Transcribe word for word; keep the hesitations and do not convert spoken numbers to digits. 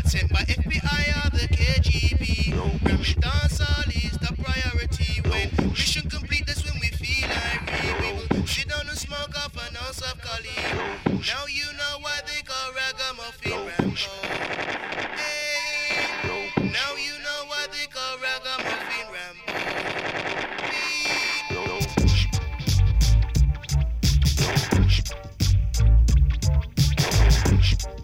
sent by F B I or the K G B. Ramming dancehall is the priority. When mission complete, that's when we feel irate. We will sit down and smoke off an ounce of Cali. Now you know why they call Ragamuffin Rambo. Hey, now you know why they call Ragamuffin Rambo. Hey.